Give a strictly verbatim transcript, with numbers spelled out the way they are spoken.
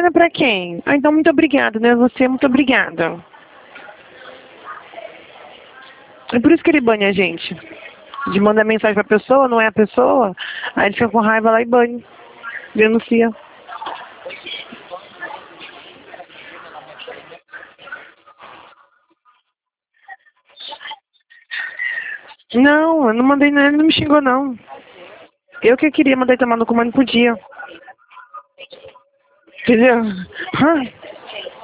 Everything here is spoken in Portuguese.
pena pra quem? Ah, então muito obrigada, né? Você, muito obrigada. É por isso que ele banha a gente. De mandar mensagem pra pessoa, não é a pessoa, aí ele fica com raiva lá e banha. Denuncia. Não, eu não mandei, ele não me xingou não. Eu que queria mandar ele tomar no comando, não podia. Entendeu? Ai.